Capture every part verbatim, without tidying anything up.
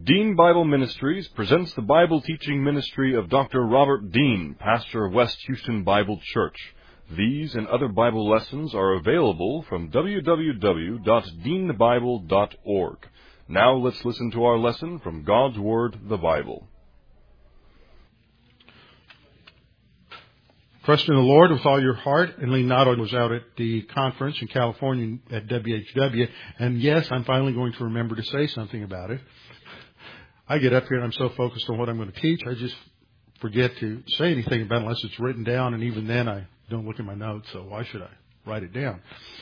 Dean Bible Ministries presents the Bible teaching ministry of Doctor Robert Dean, pastor of West Houston Bible Church. These and other Bible lessons are available from w w w dot dean bible dot org. Now let's listen to our lesson from God's Word, the Bible. Trust in the Lord with all your heart. And Lee Nato was out at the conference in California at W H W. And yes, I'm finally going to remember to say something about it. I get up here and I'm so focused on what I'm going to teach, I just forget to say anything about it unless it's written down. And even then, I don't look at my notes. So why should I write it down?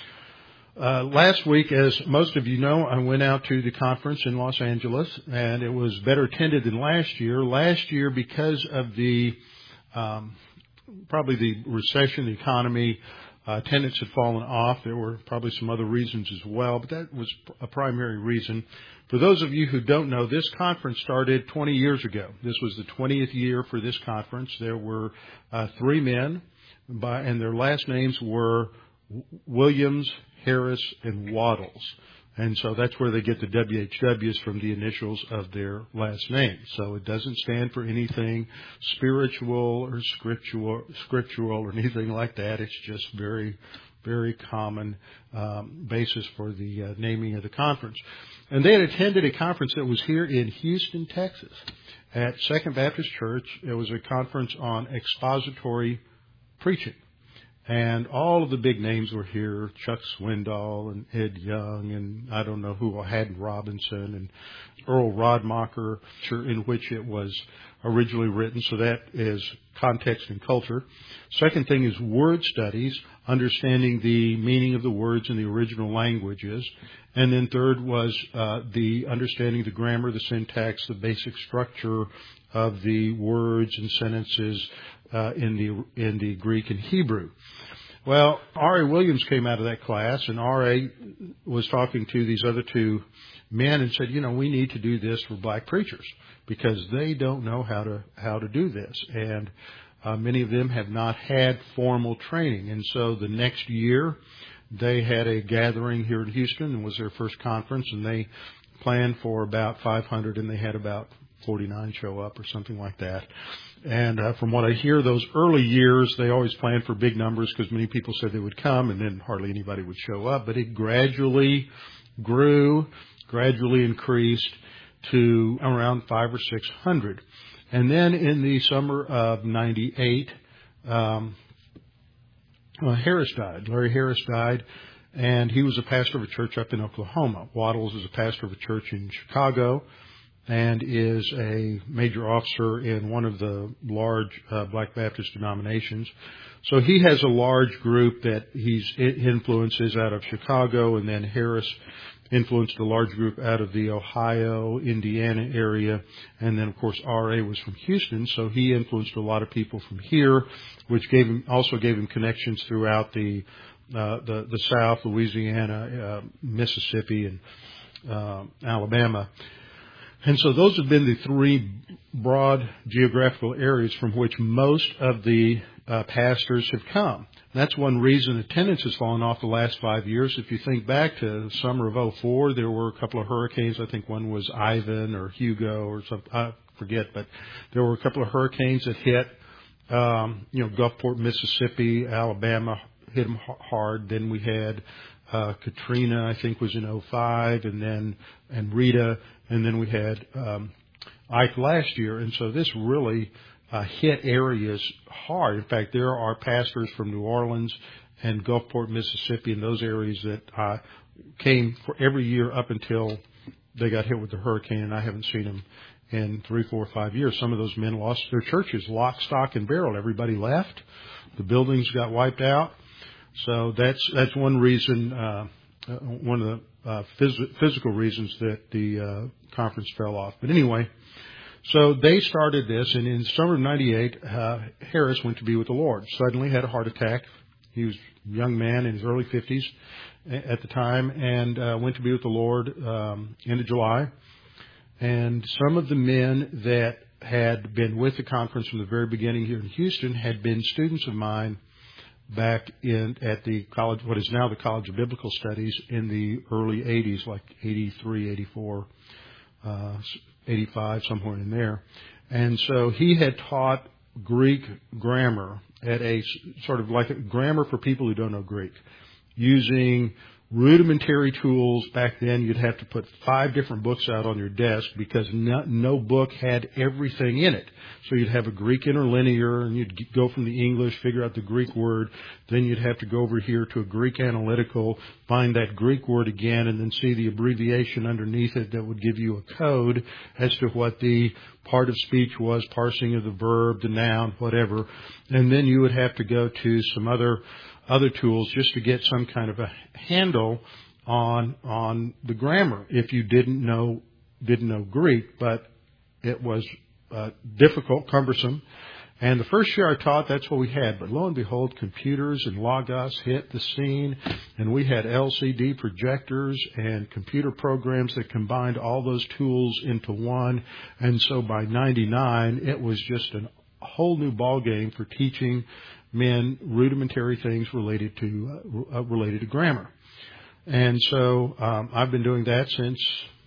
Uh, last week, as most of you know, I went out to the conference in Los Angeles, and it was better attended than last year. Last year, because of the um, probably the recession, the economy, uh, attendance had fallen off. There were probably some other reasons as well, but that was a primary reason. For those of you who don't know, this conference started twenty years ago. This was the twentieth year for this conference. There were uh, three men, by, and their last names were Williams, Harris, and Waddles. And so that's where they get the W H Ws from the initials of their last name. So it doesn't stand for anything spiritual or scriptural, scriptural or anything like that. It's just very, very common um, basis for the uh, naming of the conference. And they had attended a conference that was here in Houston, Texas, at Second Baptist Church. It was a conference on expository preaching. And all of the big names were here, Chuck Swindoll and Ed Young and I don't know who, Haddon Robinson and Earl Rodmacher, in which it was originally written. So that is context and culture. Second thing is word studies, understanding the meaning of the words in the original languages. And then third was uh, the understanding the grammar, the syntax, the basic structure of the words and sentences uh, in the in the Greek and Hebrew. Well, R A Williams came out of that class, and R A was talking to these other two men and said, you know, we need to do this for black preachers because they don't know how to how to do this. And uh, many of them have not had formal training. And so the next year, they had a gathering here in Houston. It was their first conference, and they planned for about five hundred, and they had about forty-nine show up or something like that. And uh, from what I hear, those early years, they always planned for big numbers because many people said they would come, and then hardly anybody would show up. But it gradually grew, gradually increased to around five or six hundred. And then in the summer of ninety-eight, um, well, Harris died. Larry Harris died, and he was a pastor of a church up in Oklahoma. Waddles is a pastor of a church in Chicago and is a major officer in one of the large uh, Black Baptist denominations. So he has a large group that he's influences out of Chicago, and then Harris influenced a large group out of the Ohio, Indiana area. And then, of course, R A was from Houston, so he influenced a lot of people from here, which gave him also gave him connections throughout the uh, the, the South, Louisiana, uh, Mississippi, and uh, Alabama. And so those have been the three broad geographical areas from which most of the uh, pastors have come. That's one reason attendance has fallen off the last five years. If you think back to the summer of oh four, there were a couple of hurricanes. I think one was Ivan or Hugo or something. I forget, but there were a couple of hurricanes that hit, um, you know, Gulfport, Mississippi, Alabama hit them hard. Then we had uh, Katrina, I think, was in oh five, and then and Rita, and then we had um, Ike last year. And so this really Uh, hit areas hard. In fact, there are pastors from New Orleans and Gulfport, Mississippi, and those areas that uh, came for every year up until they got hit with the hurricane, and I haven't seen them in three, four, five years. Some of those men lost their churches, lock, stock, and barrel. Everybody left. The buildings got wiped out. So that's that's one reason, uh, one of the uh, phys- physical reasons that the uh, conference fell off. But anyway, so they started this, and in the summer of ninety-eight, uh, Harris went to be with the Lord. Suddenly had a heart attack. He was a young man in his early fifties at the time, and uh, went to be with the Lord um, end of July. And some of the men that had been with the conference from the very beginning here in Houston had been students of mine back in at the college, what is now the College of Biblical Studies, in the early eighties, like eighty-three, eighty-four. Uh, eighty-five, somewhere in there. And so he had taught Greek grammar at a sort of like a grammar for people who don't know Greek, using rudimentary tools. Back then, you'd have to put five different books out on your desk because no, no book had everything in it. So you'd have a Greek interlinear, and you'd go from the English, figure out the Greek word. Then you'd have to go over here to a Greek analytical, find that Greek word again, and then see the abbreviation underneath it that would give you a code as to what the part of speech was, parsing of the verb, the noun, whatever. And then you would have to go to some other other tools just to get some kind of a handle on on the grammar if you didn't know didn't know Greek. But it was uh, difficult, cumbersome. And the first year I taught, that's what we had. But lo and behold, computers and Logos hit the scene, and we had L C D projectors and computer programs that combined all those tools into one. And so by ninety-nine, it was just a whole new ballgame for teaching men rudimentary things related to uh, related to grammar. And so um, I've been doing that since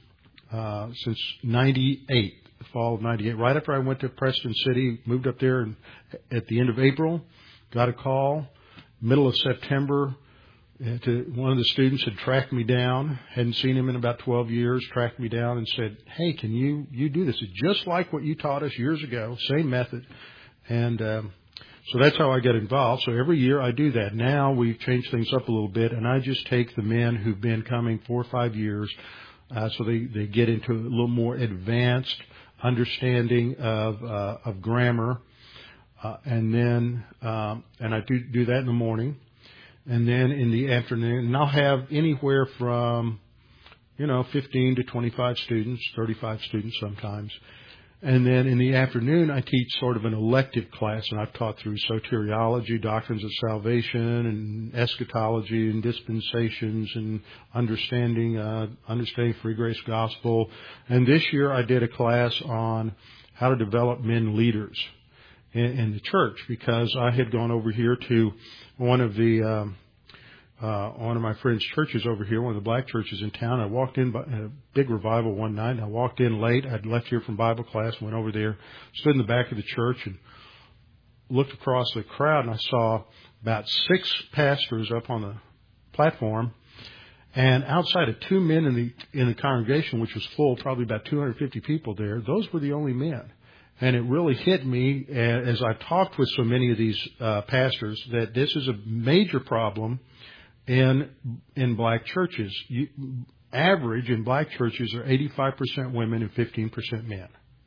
uh, since ninety-eight, the fall of ninety-eight. Right after I went to Preston City, moved up there and at the end of April, got a call, middle of September. To, one of the students had tracked me down, hadn't seen him in about twelve years, tracked me down and said, "Hey, can you you do this? It's just like what you taught us years ago, same method." And um, so that's how I got involved. So every year I do that. Now we've changed things up a little bit, and I just take the men who've been coming four or five years, uh, so they, they get into a little more advanced understanding of uh, of grammar, uh, and then um, and I do do that in the morning, and then in the afternoon, and I'll have anywhere from you know fifteen to twenty-five students, thirty-five students sometimes. And then in the afternoon, I teach sort of an elective class, and I've taught through soteriology, doctrines of salvation, and eschatology, and dispensations, and understanding uh, understanding free grace gospel. And this year, I did a class on how to develop men leaders in, in the church, because I had gone over here to one of the um, Uh, one of my friend's churches over here, one of the black churches in town. I walked in by a big revival one night, and I walked in late. I'd left here from Bible class, went over there, stood in the back of the church, and looked across the crowd, and I saw about six pastors up on the platform, and outside of two men in the in the congregation, which was full, probably about two hundred fifty people there, those were the only men. And it really hit me as I talked with so many of these uh, pastors that this is a major problem in in black churches. You, average in black churches are eighty-five percent women and fifteen percent men.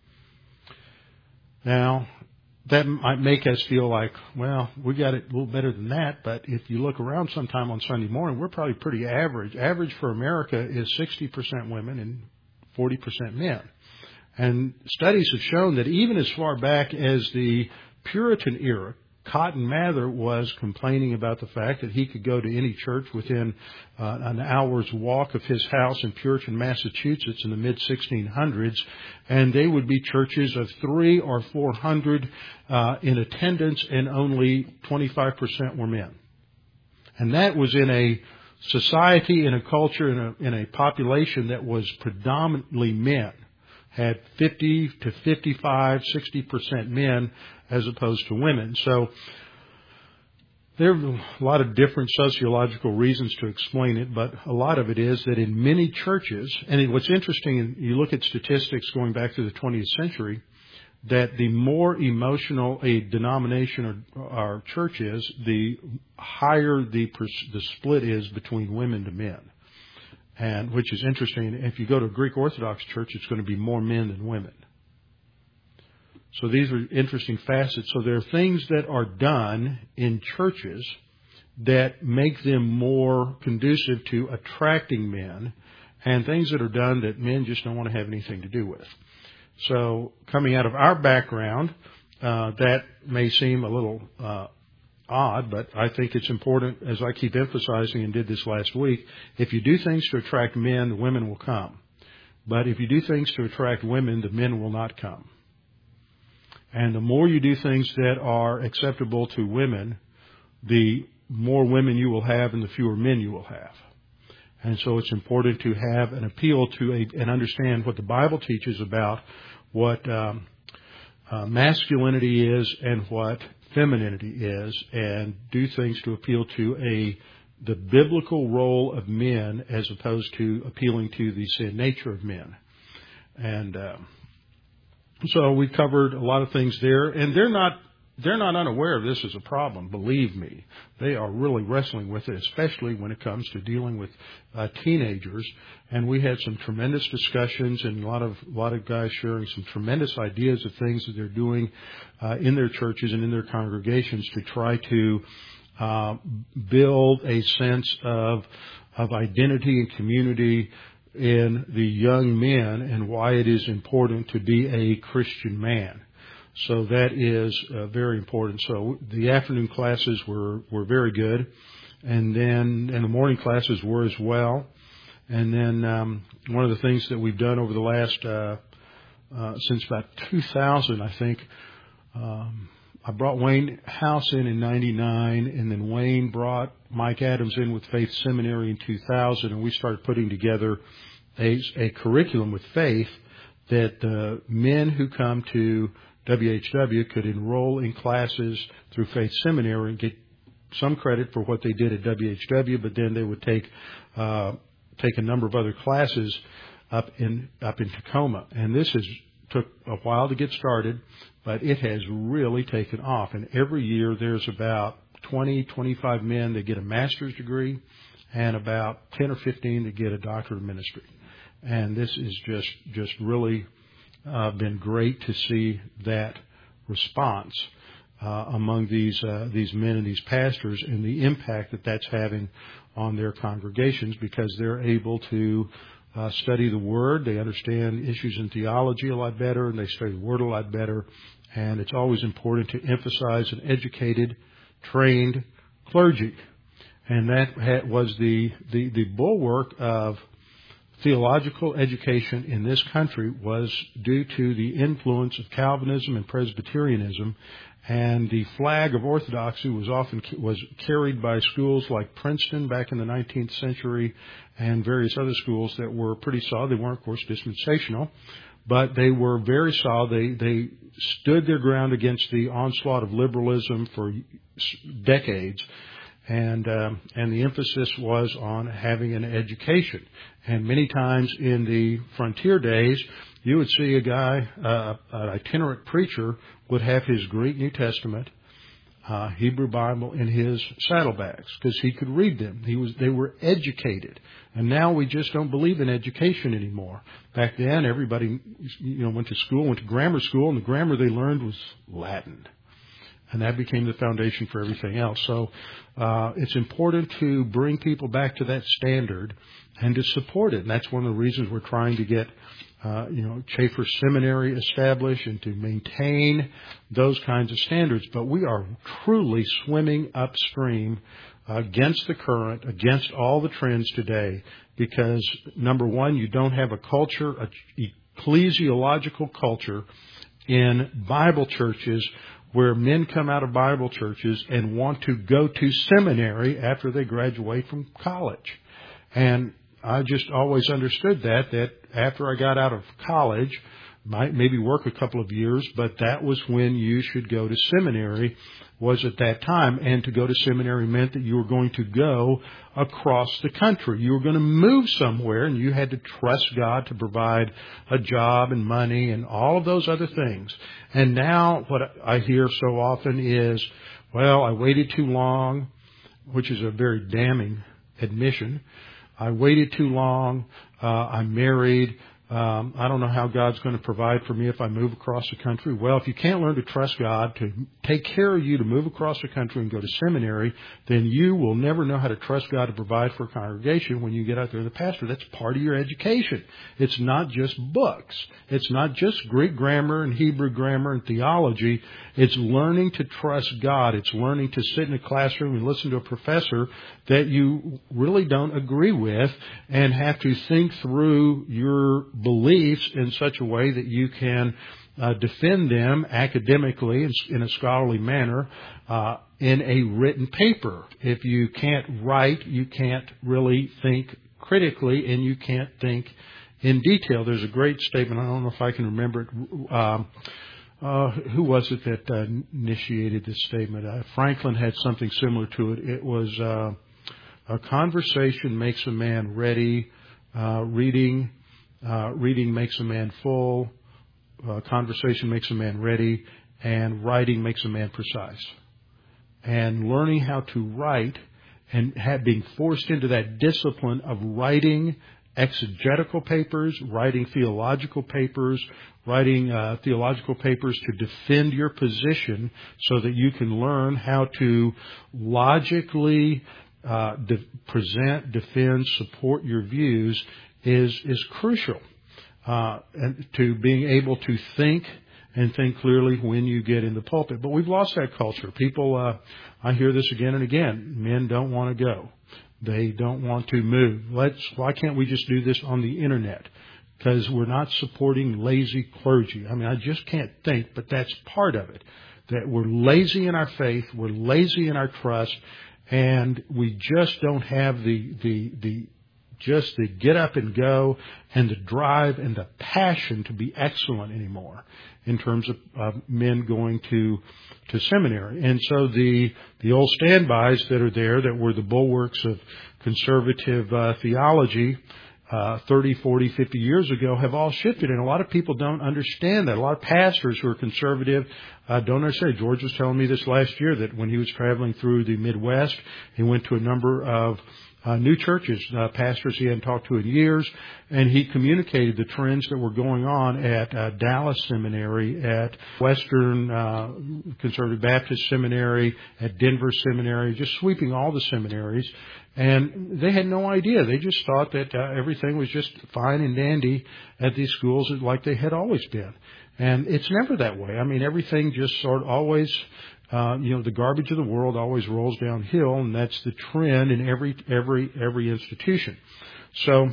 Now, that might make us feel like, well, we got it a little better than that, but if you look around sometime on Sunday morning, we're probably pretty average. Average for America is sixty percent women and forty percent men. And studies have shown that even as far back as the Puritan era, Cotton Mather was complaining about the fact that he could go to any church within uh, an hour's walk of his house in Puritan, Massachusetts in the mid sixteen hundreds, and they would be churches of three or four hundred uh, in attendance, and only twenty-five percent were men. And that was in a society, in a culture, in a, in a population that was predominantly men, had fifty to fifty-five, sixty percent men as opposed to women. So there are a lot of different sociological reasons to explain it, but a lot of it is that in many churches, and what's interesting, you look at statistics going back to the twentieth century, that the more emotional a denomination or, or church is, the higher the, the split is between women to men. And which is interesting. If you go to a Greek Orthodox church, it's going to be more men than women. So these are interesting facets. So there are things that are done in churches that make them more conducive to attracting men, and things that are done that men just don't want to have anything to do with. So coming out of our background, uh, that may seem a little uh, odd, but I think it's important, as I keep emphasizing and did this last week, if you do things to attract men, the women will come. But if you do things to attract women, the men will not come. And the more you do things that are acceptable to women, the more women you will have and the fewer men you will have. And so it's important to have an appeal to a, and understand what the Bible teaches about what um, uh, masculinity is and what femininity is, and do things to appeal to a the biblical role of men as opposed to appealing to the sin nature of men. And uh, so we covered a lot of things there, and they're not they're not unaware of this as a problem. Believe me, they are really wrestling with it, especially when it comes to dealing with uh, teenagers. And we had some tremendous discussions, and a lot of a lot of guys sharing some tremendous ideas of things that they're doing uh, in their churches and in their congregations to try to uh, build a sense of of identity and community in the young men, and why it is important to be a Christian man. So that is uh, very important. So the afternoon classes were, were very good. And then, and the morning classes were as well. And then, um, one of the things that we've done over the last, uh, uh, since about two thousand, I think, um, I brought Wayne House in in ninety-nine, and then Wayne brought Mike Adams in with Faith Seminary in two thousand, and we started putting together a, a curriculum with Faith that uh, men who come to W H W could enroll in classes through Faith Seminary and get some credit for what they did at W H W, but then they would take uh, take a number of other classes up in up in Tacoma. And this has took a while to get started, but it has really taken off. And every year there's about twenty, twenty-five men that get a master's degree, and about ten or fifteen that get a doctorate of ministry. And this is just just really Uh, been great to see that response uh, among these uh, these men and these pastors, and the impact that that's having on their congregations, because they're able to uh, study the Word. They understand issues in theology a lot better, and they study the Word a lot better. And it's always important to emphasize an educated, trained clergy, and that ha- was the, the the bulwark of theological education in this country, was due to the influence of Calvinism and Presbyterianism, and the flag of orthodoxy was often was carried by schools like Princeton back in the nineteenth century, and various other schools that were pretty solid. They weren't, of course, dispensational, but they were very solid. They they stood their ground against the onslaught of liberalism for decades. And um, and the emphasis was on having an education. And many times in the frontier days, you would see a guy, uh, an itinerant preacher, would have his Greek New Testament, uh, Hebrew Bible in his saddlebags because he could read them. He was they were educated. And now we just don't believe in education anymore. Back then, everybody you know went to school, went to grammar school, and the grammar they learned was Latin. And that became the foundation for everything else. So uh, it's important to bring people back to that standard and to support it. And that's one of the reasons we're trying to get, uh, you know, Chafer Seminary established and to maintain those kinds of standards. But we are truly swimming upstream against the current, against all the trends today, because, number one, you don't have a culture, a ecclesiological culture in Bible churches where men come out of Bible churches and want to go to seminary after they graduate from college. And I just always understood that, that after I got out of college, might maybe work a couple of years, but that was when you should go to seminary, was at that time. And to go to seminary meant that you were going to go across the country. You were going to move somewhere, and you had to trust God to provide a job and money and all of those other things. And now what I hear so often is, well, I waited too long, which is a very damning admission. I waited too long. Uh, I'm married. Um, I don't know how God's going to provide for me if I move across the country. Well, if you can't learn to trust God to take care of you to move across the country and go to seminary, then you will never know how to trust God to provide for a congregation when you get out there as a pastor. That's part of your education. It's not just books. It's not just Greek grammar and Hebrew grammar and theology. It's learning to trust God. It's learning to sit in a classroom and listen to a professor that you really don't agree with and have to think through your beliefs in such a way that you can uh, defend them academically in, in a scholarly manner uh, in a written paper. If you can't write, you can't really think critically and you can't think in detail. There's a great statement. I don't know if I can remember it. Um, uh, who was it that uh, initiated this statement? Uh, Franklin had something similar to it. It was uh, a conversation makes a man ready. Uh, reading, uh, reading makes a man full. Uh, conversation makes a man ready, and writing makes a man precise. And learning how to write and have, being forced into that discipline of writing exegetical papers, writing theological papers, writing uh, theological papers to defend your position so that you can learn how to logically uh, de- present, defend, support your views is is crucial uh, and to being able to think and think clearly when you get in the pulpit. But we've lost that culture. People, uh, I hear this again and again. Men don't want to go. They don't want to move. Let's, why can't we just do this on the internet? Because we're not supporting lazy clergy. I mean, I just can't think, but that's part of it. That we're lazy in our faith, we're lazy in our trust, and we just don't have the, the, the, just the get up and go and the drive and the passion to be excellent anymore in terms of uh, men going to to seminary. And so the the old standbys that are there that were the bulwarks of conservative uh, theology uh, thirty, forty, fifty years ago have all shifted. And a lot of people don't understand that. A lot of pastors who are conservative uh, don't understand. George was telling me this last year that when he was traveling through the Midwest, he went to a number of Uh, new churches, uh, pastors he hadn't talked to in years, and he communicated the trends that were going on at uh, Dallas Seminary, at Western uh, Conservative Baptist Seminary, at Denver Seminary, just sweeping all the seminaries. And they had no idea. They just thought that uh, everything was just fine and dandy at these schools like they had always been. And it's never that way. I mean, everything just sort of always... Uh, you know, the garbage of the world always rolls downhill, and that's the trend in every every every institution. So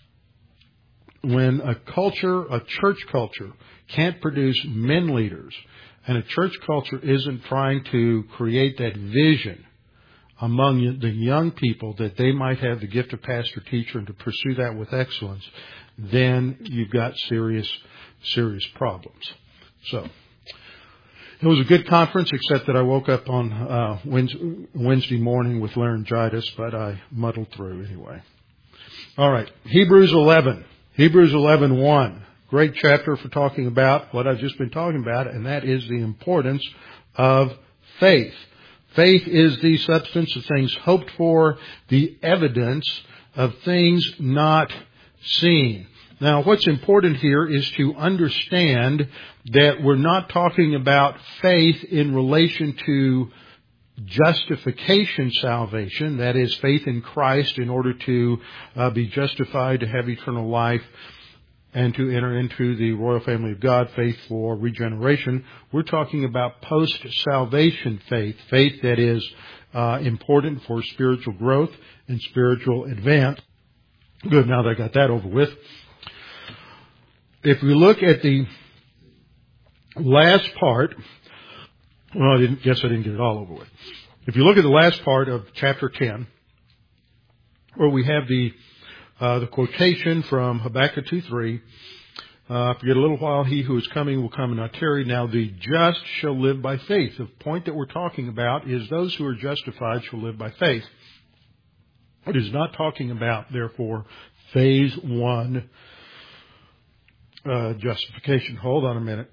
when a culture, a church culture, can't produce men leaders, and a church culture isn't trying to create that vision among the young people that they might have the gift of pastor teacher and to pursue that with excellence, then you've got serious, serious problems. So it was a good conference, except that I woke up on uh, Wednesday morning with laryngitis, but I muddled through anyway. All right, Hebrews eleven. Hebrews eleven one. Great chapter for talking about what I've just been talking about, and that is the importance of faith. Faith is the substance of things hoped for, the evidence of things not seen. Now, what's important here is to understand that we're not talking about faith in relation to justification salvation, that is, faith in Christ in order to uh, be justified, to have eternal life, and to enter into the royal family of God, faith for regeneration. We're talking about post-salvation faith, faith that is uh, important for spiritual growth and spiritual advance. Good, now that I got that over with. If we look at the last part, well, I didn't, guess I didn't get it all over with. If you look at the last part of chapter ten, where we have the uh, the quotation from Habakkuk two three, uh, forget a little while, he who is coming will come and not tarry. Now the just shall live by faith. The point that we're talking about is those who are justified shall live by faith. It is not talking about, therefore, phase one Uh, justification. Hold on a minute.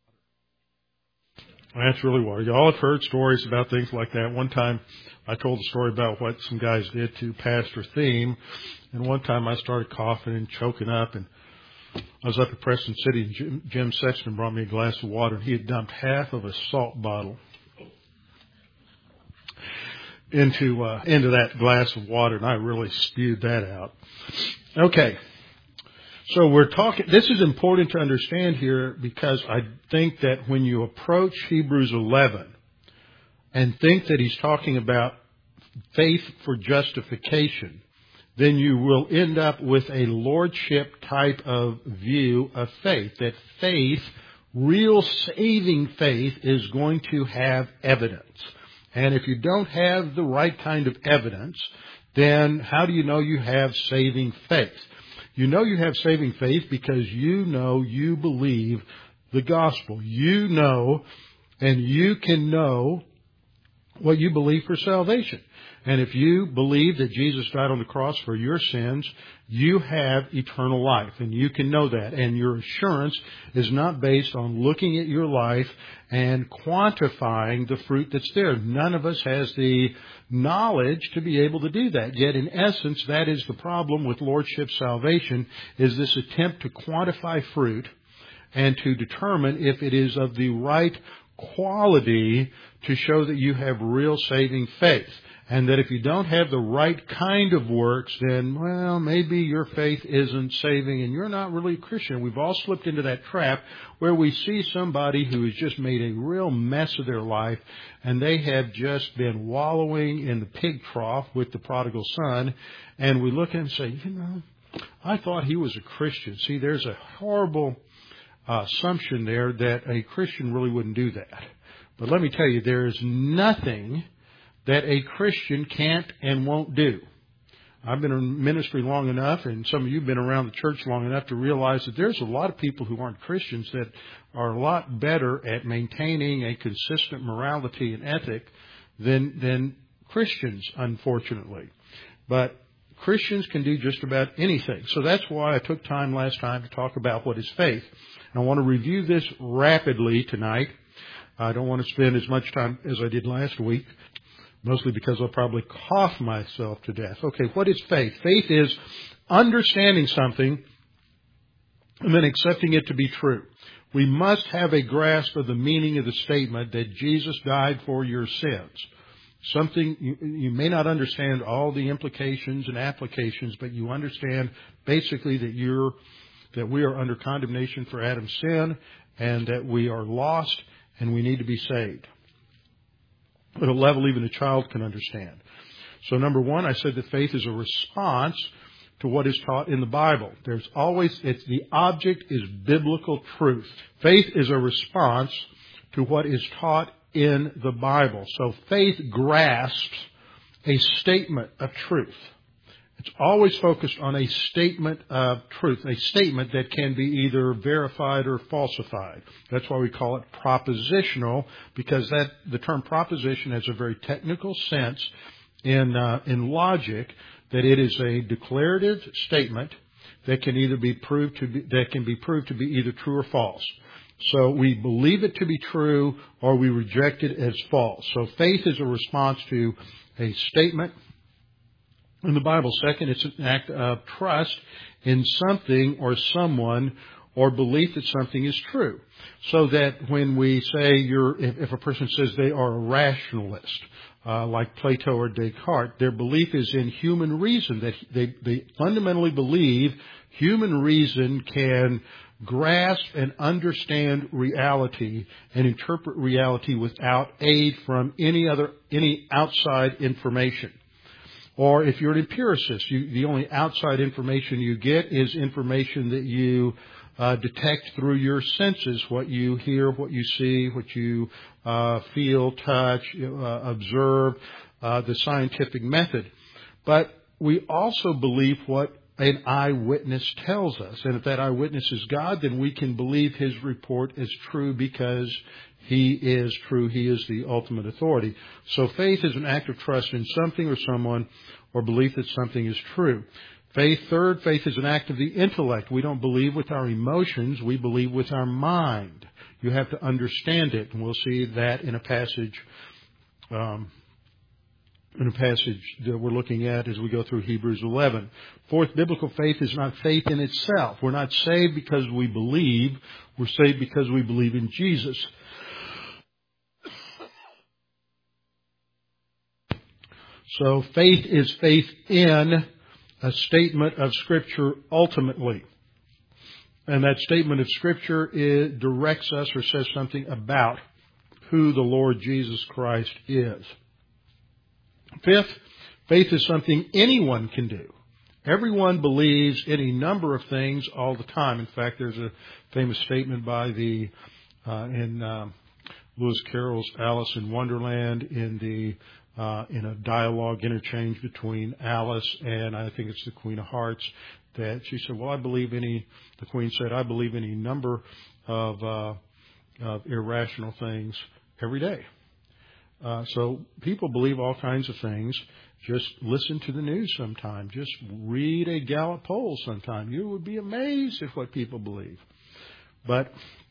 That's really what. You all have heard stories about things like that. One time I told a story about what some guys did to Pastor Theme. And one time I started coughing and choking up. And I was up at Preston City, and Jim, Jim Sexton brought me a glass of water. And he had dumped half of a salt bottle into uh, into that glass of water. And I really spewed that out. Okay. So we're talking, this is important to understand here because I think that when you approach Hebrews eleven and think that he's talking about faith for justification, then you will end up with a lordship type of view of faith. That faith, real saving faith, is going to have evidence. And if you don't have the right kind of evidence, then how do you know you have saving faith? You know you have saving faith because you know you believe the gospel. You know, and you can know what you believe for salvation. And if you believe that Jesus died on the cross for your sins, you have eternal life, and you can know that. And your assurance is not based on looking at your life and quantifying the fruit that's there. None of us has the knowledge to be able to do that. Yet, in essence, that is the problem with Lordship salvation, is this attempt to quantify fruit and to determine if it is of the right quality to show that you have real saving faith. And that if you don't have the right kind of works, then, well, maybe your faith isn't saving and you're not really a Christian. We've all slipped into that trap where we see somebody who has just made a real mess of their life, and they have just been wallowing in the pig trough with the prodigal son, and we look at him and say, you know, I thought he was a Christian. See, there's a horrible uh, assumption there that a Christian really wouldn't do that. But let me tell you, there is nothing that a Christian can't and won't do. I've been in ministry long enough, and some of you have been around the church long enough to realize that there's a lot of people who aren't Christians that are a lot better at maintaining a consistent morality and ethic than, than Christians, unfortunately. But Christians can do just about anything. So that's why I took time last time to talk about what is faith. And I want to review this rapidly tonight. I don't want to spend as much time as I did last week, mostly because I'll probably cough myself to death. Okay, what is faith? Faith is understanding something and then accepting it to be true. We must have a grasp of the meaning of the statement that Jesus died for your sins. Something you, you may not understand all the implications and applications, but you understand basically that you're that we are under condemnation for Adam's sin and that we are lost and we need to be saved. At a level even a child can understand. So number one, I said that faith is a response to what is taught in the Bible. There's always, it's the object is biblical truth. Faith is a response to what is taught in the Bible. So faith grasps a statement of truth. It's always focused on a statement of truth, a statement that can be either verified or falsified. That's why we call it propositional, because that the term proposition has a very technical sense in uh, in logic, that it is a declarative statement that can either be proved to be that can be proved to be either true or false. So we believe it to be true or we reject it as false. So faith is a response to a statement in the Bible. Second, it's an act of trust in something or someone or belief that something is true. So that when we say you're, if, if a person says they are a rationalist, uh, like Plato or Descartes, their belief is in human reason, that they, they fundamentally believe human reason can grasp and understand reality and interpret reality without aid from any other, any outside information. Or if you're an empiricist, you, the only outside information you get is information that you uh, detect through your senses, what you hear, what you see, what you uh, feel, touch, uh, observe, uh, the scientific method. But we also believe what an eyewitness tells us. And if that eyewitness is God, then we can believe his report is true because he is true. He is the ultimate authority. So faith is an act of trust in something or someone or belief that something is true. Faith, third, faith is an act of the intellect. We don't believe with our emotions. We believe with our mind. You have to understand it. And we'll see that in a passage, um, in a passage that we're looking at as we go through Hebrews eleven. Fourth, biblical faith is not faith in itself. We're not saved because we believe. We're saved because we believe in Jesus. So faith is faith in a statement of Scripture ultimately. And that statement of Scripture is, directs us or says something about who the Lord Jesus Christ is. Fifth, faith is something anyone can do. Everyone believes any number of things all the time. In fact, there's a famous statement by the uh, in uh, Lewis Carroll's Alice in Wonderland in the uh, in a dialogue interchange between Alice and I think it's the Queen of Hearts, that she said, well, I believe any, the Queen said, I believe any number of, uh, of irrational things every day. Uh, so people believe all kinds of things. Just listen to the news sometime. Just read a Gallup poll sometime. You would be amazed at what people believe. But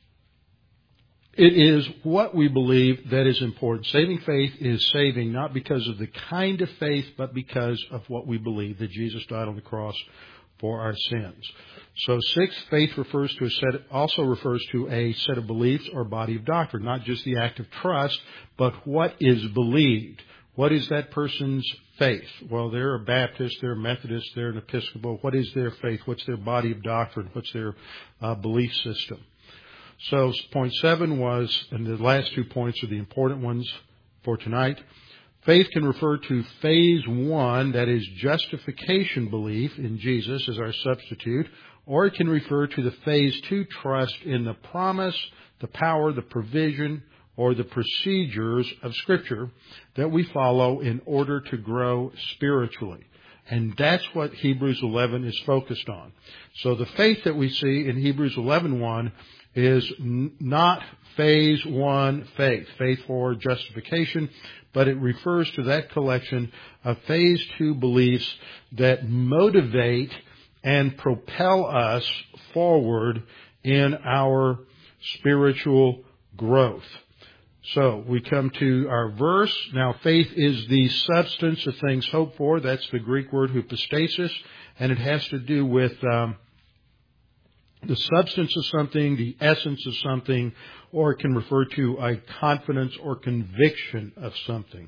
it is what we believe that is important. Saving faith is saving not because of the kind of faith, but because of what we believe, that Jesus died on the cross for our sins. So sixth, faith refers to a set, also refers to a set of beliefs or body of doctrine, not just the act of trust, but what is believed. What is that person's faith? Well, they're a Baptist, they're a Methodist, they're an Episcopal. What is their faith? What's their body of doctrine? What's their uh, belief system? So point seven was, and the last two points are the important ones for tonight. Faith can refer to phase one, that is justification belief in Jesus as our substitute, or it can refer to the phase two trust in the promise, the power, the provision, or the procedures of Scripture that we follow in order to grow spiritually. And that's what Hebrews eleven is focused on. So the faith that we see in Hebrews eleven one is n- not phase one faith, faith for justification, but it refers to that collection of phase two beliefs that motivate and propel us forward in our spiritual growth. So we come to our verse. Now faith is the substance of things hoped for. That's the Greek word hypostasis, and it has to do with um, the substance of something, the essence of something, or it can refer to a confidence or conviction of something.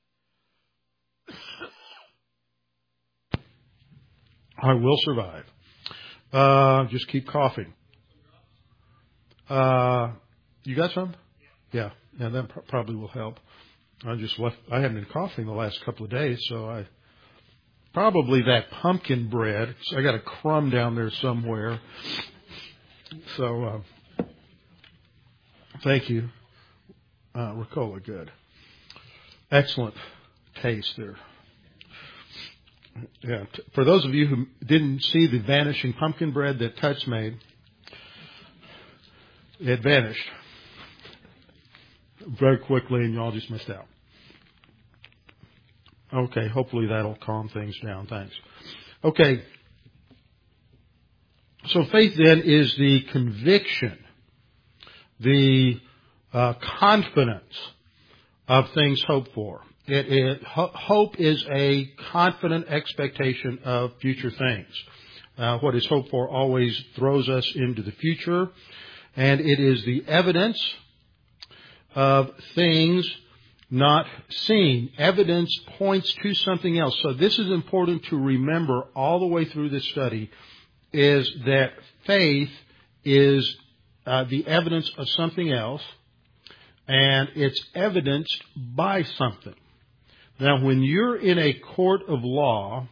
I will survive. Uh, just keep coughing. Uh, you got some? Yeah. Yeah, that pr- probably will help. I just left, I haven't been coughing the last couple of days, so I, probably that pumpkin bread. So I got a crumb down there somewhere. So, uh, thank you. Uh, Ricola, good. Excellent taste there. Yeah. T- for those of you who didn't see the vanishing pumpkin bread that Tuts made, it vanished very quickly and y'all just missed out. Okay. Hopefully that'll calm things down. Thanks. Okay. So faith then is the conviction, the uh, confidence of things hoped for. It, it, ho- hope is a confident expectation of future things. Uh, what is hoped for always throws us into the future, and it is the evidence of things not seen. Evidence points to something else. So this is important to remember all the way through this study, is that faith is uh, the evidence of something else, and it's evidenced by something. Now, when you're in a court of law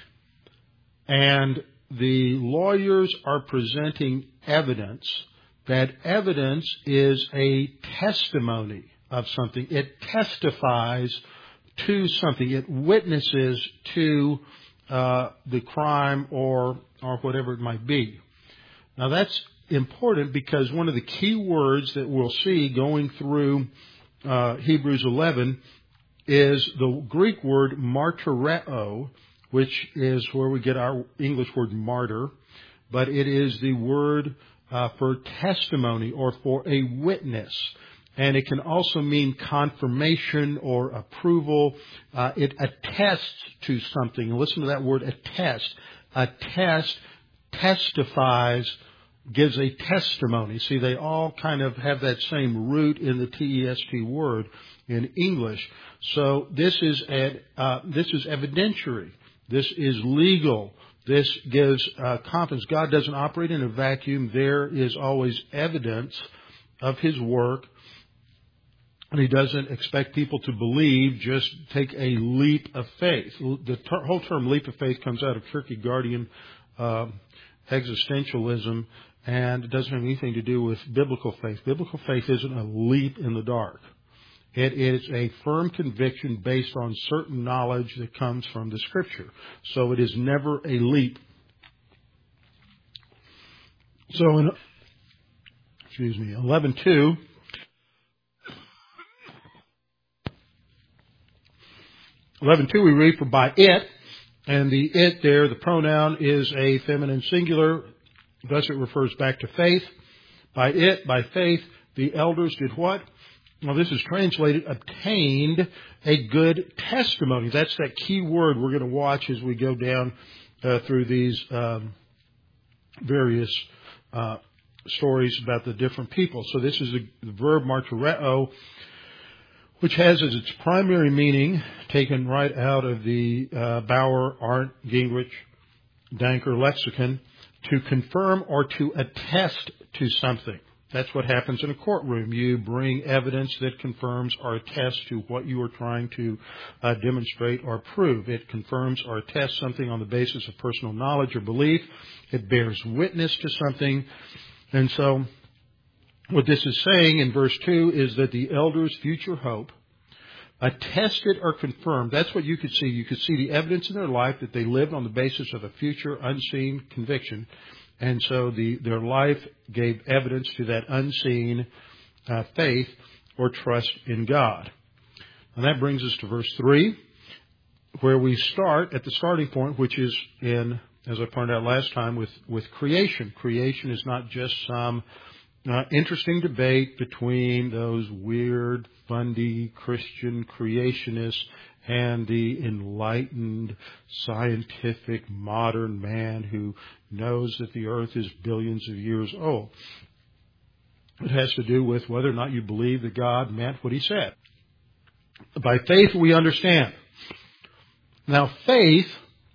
and the lawyers are presenting evidence, that evidence is a testimony of something. It testifies to something. It witnesses to uh, the crime or or whatever it might be. Now that's important because one of the key words that we'll see going through uh, Hebrews eleven is the Greek word martyreo, which is where we get our English word martyr, but it is the word uh, for testimony or for a witness. And it can also mean confirmation or approval. Uh, it attests to something. Listen to that word, attest. Attest testifies, gives a testimony. See, they all kind of have that same root in the T E S T word in English. So this is a, uh, this is evidentiary. This is legal. This gives uh, confidence. God doesn't operate in a vacuum. There is always evidence of His work. And He doesn't expect people to believe, just take a leap of faith. The ter- whole term leap of faith comes out of Kierkegaardian uh, existentialism, and it doesn't have anything to do with biblical faith. Biblical faith isn't a leap in the dark. It is a firm conviction based on certain knowledge that comes from the Scripture. So it is never a leap. So in, excuse me, eleven two, eleven two we read, for by it, and the it there, the pronoun is a feminine singular, thus it refers back to faith. By it, by faith, the elders did what? Well, this is translated, obtained a good testimony. That's that key word we're going to watch as we go down uh, through these um, various uh, stories about the different people. So this is the verb martyreo, which has as its primary meaning, taken right out of the uh, Bauer, Arndt, Gingrich, Danker lexicon, to confirm or to attest to something. That's what happens in a courtroom. You bring evidence that confirms or attests to what you are trying to uh, demonstrate or prove. It confirms or attests something on the basis of personal knowledge or belief. It bears witness to something. And so what this is saying in verse two is that the elders' future hope attested or confirmed. That's what you could see. You could see the evidence in their life that they lived on the basis of a future unseen conviction. And so the, their life gave evidence to that unseen uh, faith or trust in God. And that brings us to verse three, where we start at the starting point, which is in, as I pointed out last time, with, with creation. Creation is not just some uh, interesting debate between those weird, fundy Christian creationists and the enlightened, scientific, modern man who knows that the earth is billions of years old. It has to do with whether or not you believe that God meant what he said. By faith, we understand. Now, faith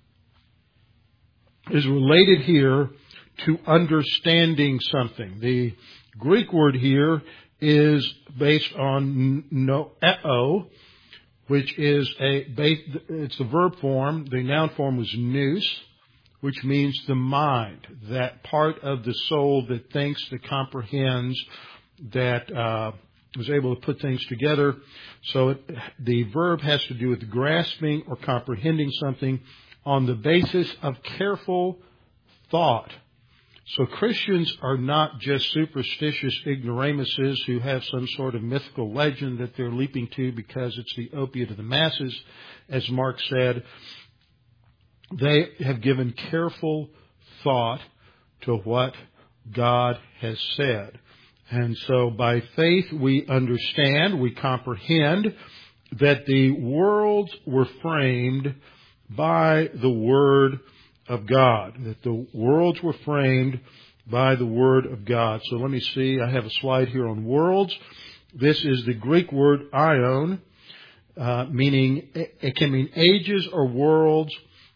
is related here to understanding something. The Greek word here is based on noeo, which is a, it's the verb form. The noun form was nous, which means the mind, that part of the soul that thinks, that comprehends, that uh, is able to put things together. So it, the verb has to do with grasping or comprehending something on the basis of careful thought. So Christians are not just superstitious ignoramuses who have some sort of mythical legend that they're leaping to because it's the opiate of the masses. As Mark said, they have given careful thought to what God has said. And so by faith we understand, we comprehend that the worlds were framed by the Word of God, that the worlds were framed by the Word of God. So let me see, I have a slide here on worlds. This is the Greek word aion, uh, meaning, it can mean ages or worlds,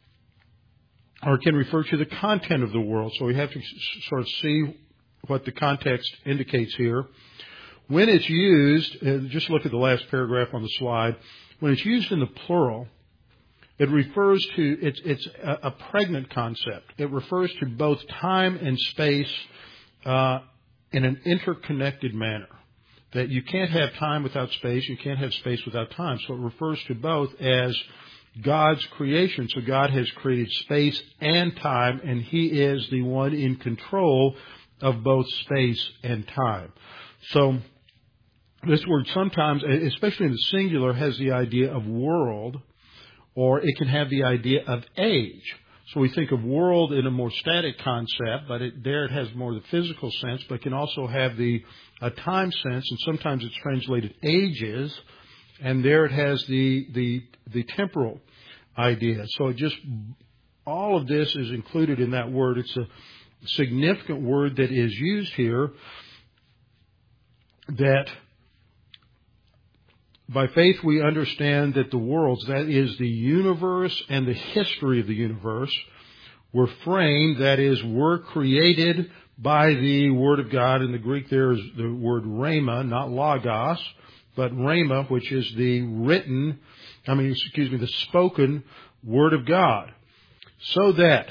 or it can refer to the content of the world. So we have to sort of see what the context indicates here. When it's used, uh, just look at the last paragraph on the slide, when it's used in the plural, it refers to, it's, it's a, a pregnant concept. It refers to both time and space uh, in an interconnected manner. That you can't have time without space, you can't have space without time. So it refers to both as God's creation. So God has created space and time, and He is the one in control of both space and time. So this word sometimes, especially in the singular, has the idea of world, or it can have the idea of age. So we think of world in a more static concept, but it, there it has more the physical sense, but it can also have the a time sense, and sometimes it's translated ages, and there it has the the the temporal idea. So it just, all of this is included in that word. It's a significant word that is used here, that by faith we understand that the worlds, that is the universe and the history of the universe, were framed, that is, were created by the Word of God. In the Greek there is the word rhema, not logos, but rhema, which is the written, I mean, excuse me, the spoken Word of God. So that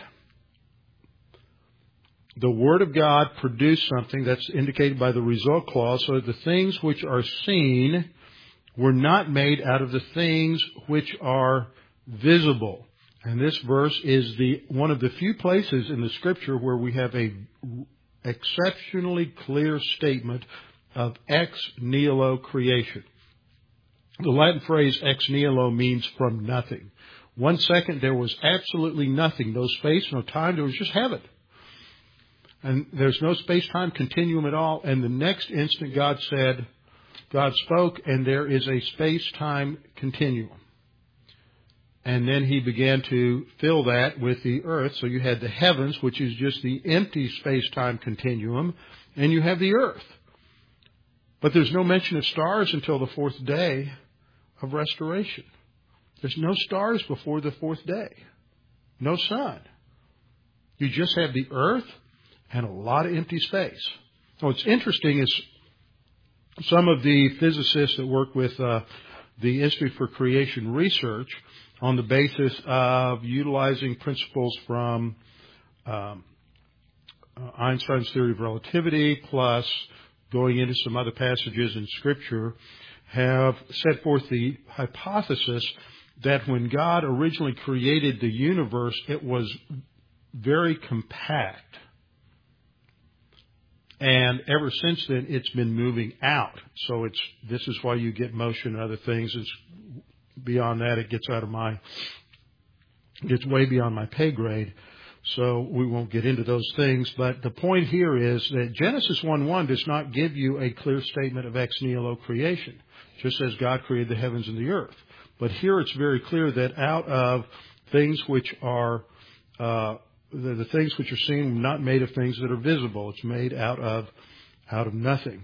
the Word of God produced something that's indicated by the result clause, so that the things which are seen were not made out of the things which are visible. And this verse is the one of the few places in the Scripture where we have a exceptionally clear statement of ex nihilo creation. The Latin phrase ex nihilo means from nothing. One second there was absolutely nothing, no space, no time, there was just heaven. And there's no space-time continuum at all. And the next instant God said, God spoke, and there is a space-time continuum. And then he began to fill that with the earth. So you had the heavens, which is just the empty space-time continuum, and you have the earth. But there's no mention of stars until the fourth day of restoration. There's no stars before the fourth day. No sun. You just have the earth and a lot of empty space. So what's interesting is some of the physicists that work with uh, the Institute for Creation Research on the basis of utilizing principles from um, uh, Einstein's theory of relativity plus going into some other passages in Scripture have set forth the hypothesis that when God originally created the universe, it was very compact. And ever since then, it's been moving out. So it's this is why you get motion and other things. It's beyond that, it gets out of my, gets way beyond my pay grade. So we won't get into those things. But the point here is that Genesis one one does not give you a clear statement of ex nihilo creation, just as God created the heavens and the earth. But here it's very clear that out of things which are uh, the, the things which are seen were not made of things that are visible. It's made out of out of nothing.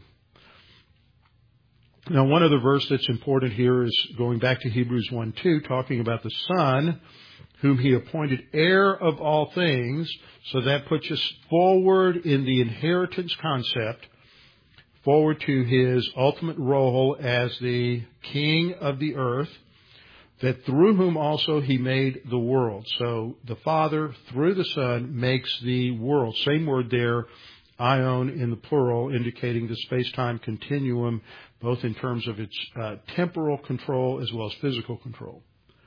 Now, one other verse that's important here is going back to Hebrews one two, talking about the Son, whom He appointed heir of all things. So that puts us forward in the inheritance concept, forward to His ultimate role as the King of the earth, that through whom also He made the world. So the Father, through the Son, makes the world. Same word there, ion in the plural, indicating the space-time continuum, both in terms of its uh, temporal control as well as physical control.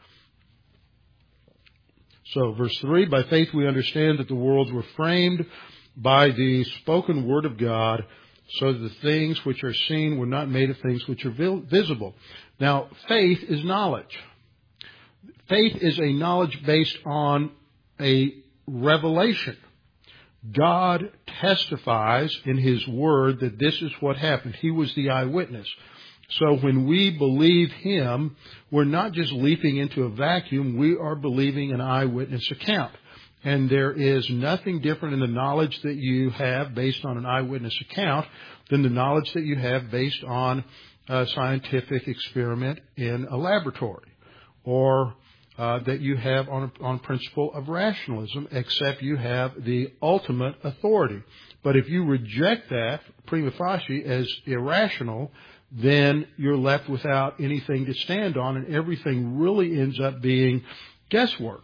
So verse three, by faith we understand that the worlds were framed by the spoken word of God, so that the things which are seen were not made of things which are visible. Now, faith is knowledge. Faith is a knowledge based on a revelation. God testifies in His Word that this is what happened. He was the eyewitness. So when we believe Him, we're not just leaping into a vacuum. We are believing an eyewitness account. And there is nothing different in the knowledge that you have based on an eyewitness account than the knowledge that you have based on a scientific experiment in a laboratory, or uh, that you have on a, on principle of rationalism, except you have the ultimate authority. But if you reject that prima facie as irrational, then you're left without anything to stand on, and everything really ends up being guesswork.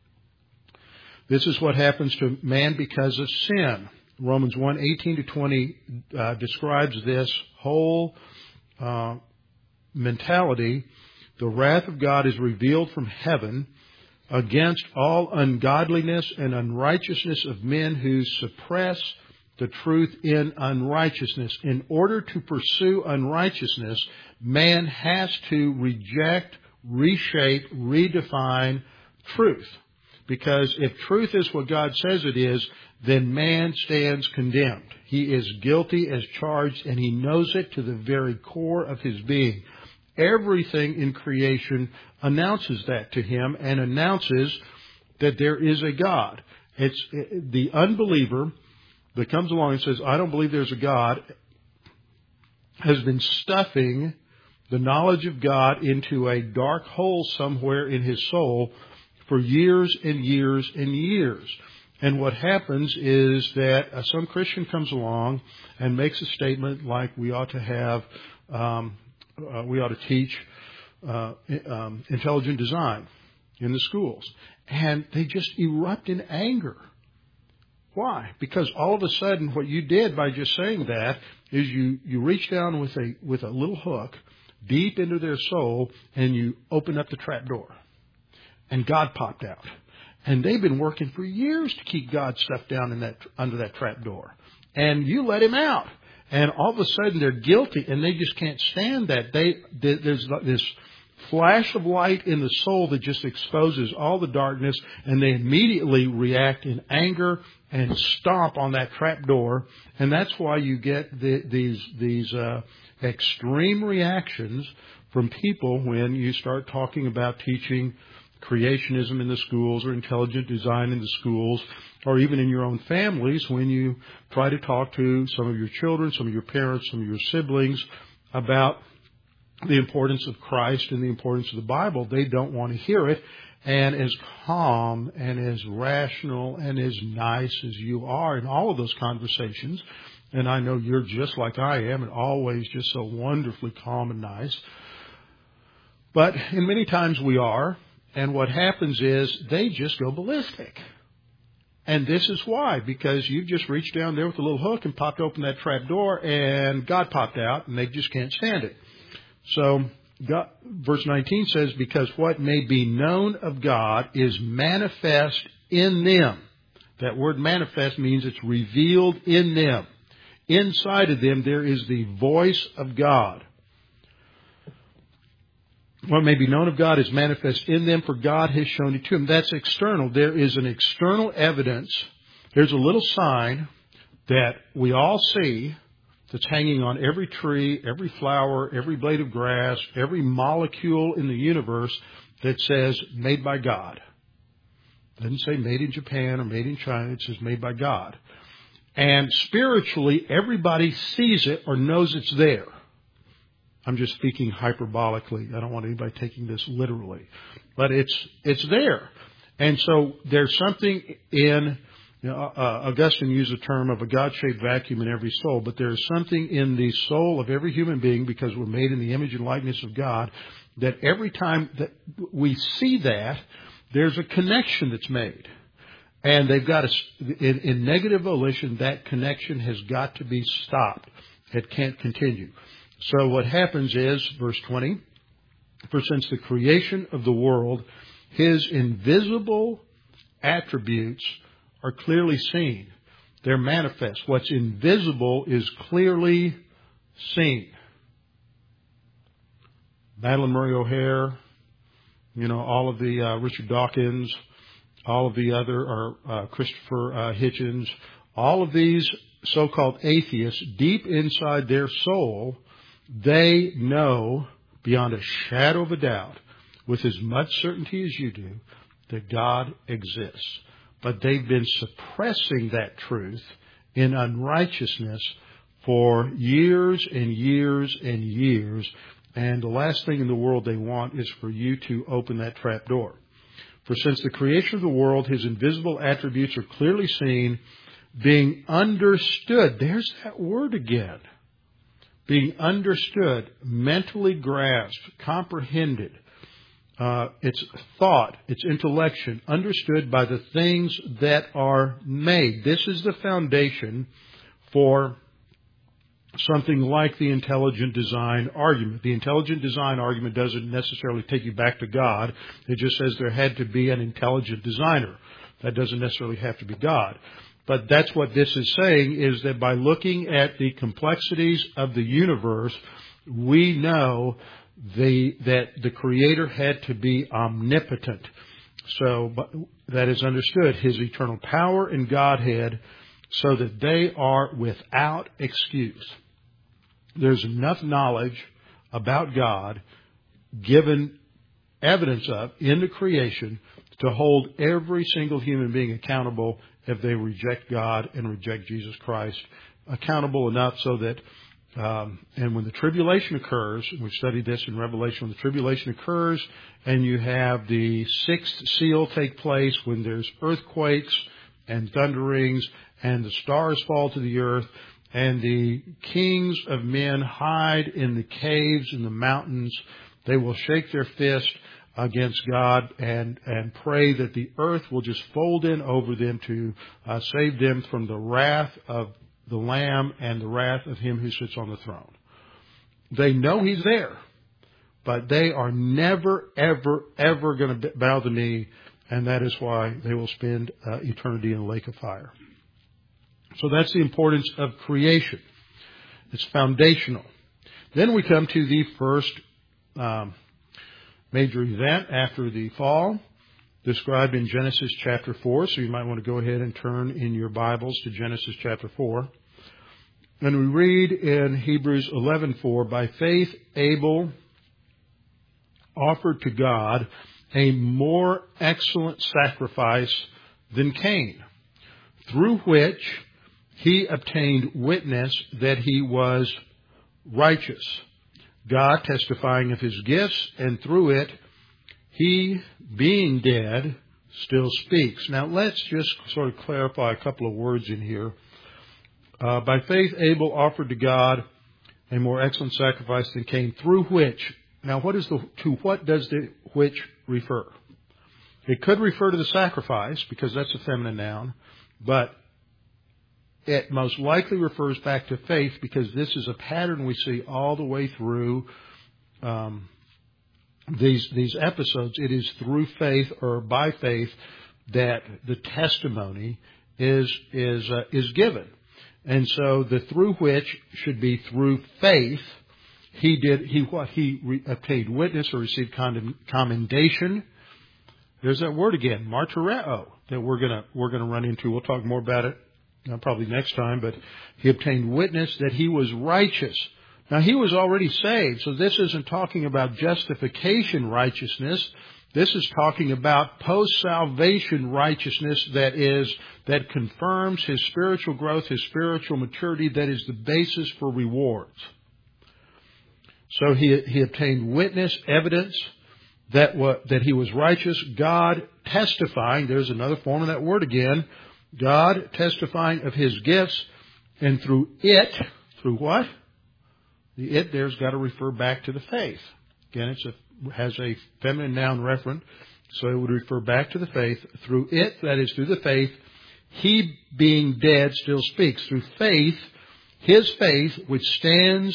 This is what happens to man because of sin. Romans one eighteen to twenty uh, describes this whole uh, mentality. The wrath of God is revealed from heaven against all ungodliness and unrighteousness of men who suppress the truth in unrighteousness. In order to pursue unrighteousness, man has to reject, reshape, redefine truth. Because if truth is what God says it is, then man stands condemned. He is guilty as charged, and he knows it to the very core of his being. Everything in creation announces that to him and announces that there is a God. It's the unbeliever that comes along and says, I don't believe there's a God, has been stuffing the knowledge of God into a dark hole somewhere in his soul for years and years and years. And what happens is that uh, some Christian comes along and makes a statement like we ought to have, um, uh, we ought to teach uh, um, intelligent design in the schools. And they just erupt in anger. Why? Because all of a sudden what you did by just saying that is you, you reach down with a with a little hook, deep into their soul, and you open up the trap door. And God popped out. And they've been working for years to keep God's stuff down in that under that trap door. And you let him out. And all of a sudden they're guilty, and they just can't stand that. They, there's this flash of light in the soul that just exposes all the darkness, and they immediately react in anger and stomp on that trap door. And that's why you get the, these these uh, extreme reactions from people when you start talking about teaching creationism in the schools or intelligent design in the schools, or even in your own families when you try to talk to some of your children, some of your parents, some of your siblings about the importance of Christ and the importance of the Bible. They don't want to hear it. And as calm and as rational and as nice as you are in all of those conversations, and I know you're just like I am and always just so wonderfully calm and nice, but in many times we are, and what happens is they just go ballistic. And this is why, because you just reached down there with a little hook and popped open that trap door, and God popped out, and they just can't stand it. So God, verse nineteen says, because what may be known of God is manifest in them. That word manifest means it's revealed in them. Inside of them there is the voice of God. What may be known of God is manifest in them, for God has shown it to them. That's external. There is an external evidence. There's a little sign that we all see that's hanging on every tree, every flower, every blade of grass, every molecule in the universe that says made by God. It doesn't say made in Japan or made in China. It says made by God. And spiritually, everybody sees it or knows it's there. I'm just speaking hyperbolically. I don't want anybody taking this literally. But it's it's there. And so there's something in, you know, uh, Augustine used the term of a God-shaped vacuum in every soul, but there's something in the soul of every human being, because we're made in the image and likeness of God, that every time that we see that, there's a connection that's made. And they've got to, in, in negative volition, that connection has got to be stopped. It can't continue. So what happens is, verse twenty, for since the creation of the world, his invisible attributes are clearly seen. They're manifest. What's invisible is clearly seen. Madeline Murray O'Hare, you know, all of the uh, Richard Dawkins, all of the other, or uh, Christopher uh, Hitchens, all of these so-called atheists, deep inside their soul, they know beyond a shadow of a doubt, with as much certainty as you do, that God exists. But they've been suppressing that truth in unrighteousness for years and years and years. And the last thing in the world they want is for you to open that trap door. For since the creation of the world, his invisible attributes are clearly seen, being understood. There's that word again. Being understood, mentally grasped, comprehended. Uh, it's thought, it's intellection, understood by the things that are made. This is the foundation for something like the intelligent design argument. The intelligent design argument doesn't necessarily take you back to God. It just says there had to be an intelligent designer. That doesn't necessarily have to be God. But that's what this is saying, is that by looking at the complexities of the universe, we know the, that the Creator had to be omnipotent. So that is understood, his eternal power and Godhead, so that they are without excuse. There's enough knowledge about God given evidence of in the creation to hold every single human being accountable if they reject God and reject Jesus Christ, accountable enough so that, um, and when the tribulation occurs, and we studied this in Revelation, when the tribulation occurs and you have the sixth seal take place, when there's earthquakes and thunderings and the stars fall to the earth and the kings of men hide in the caves and the mountains, they will shake their fist against God and, and pray that the earth will just fold in over them to uh, save them from the wrath of the Lamb and the wrath of him who sits on the throne. They know he's there. but they are never, ever, ever going to bow the knee, and that is why they will spend uh, eternity in a lake of fire. So that's the importance of creation. It's foundational. Then we come to the first um, major event after the fall, described in Genesis chapter four. So you might want to go ahead and turn in your Bibles to Genesis chapter four. And we read in Hebrews eleven four, by faith Abel offered to God a more excellent sacrifice than Cain, through which he obtained witness that he was righteous, God testifying of his gifts, and through it, he, being dead, still speaks. Now, let's just sort of clarify a couple of words in here. Uh, by faith, Abel offered to God a more excellent sacrifice than Cain, through which, now what is the, to what does the which refer? It could refer to the sacrifice, because that's a feminine noun, but it most likely refers back to faith, because this is a pattern we see all the way through um, these these episodes. It is through faith or by faith that the testimony is is uh, is given, and so the through which should be through faith. He did he what he re, obtained witness or received condemn, commendation. There's that word again, martyreo, that we're gonna we're gonna run into. We'll talk more about it uh, probably next time. But he obtained witness that he was righteous. Now he was already saved, so this isn't talking about justification righteousness. This is talking about post-salvation righteousness that is that confirms his spiritual growth, his spiritual maturity. That is the basis for rewards. So he he obtained witness, evidence that what that he was righteous. God testifying. There's another form of that word again. God testifying of his gifts, and through it, through what? The it there's got to refer back to the faith. Again, it's a has a feminine noun referent, so it would refer back to the faith. Through it, that is through the faith, he being dead still speaks. Through faith, his faith, which stands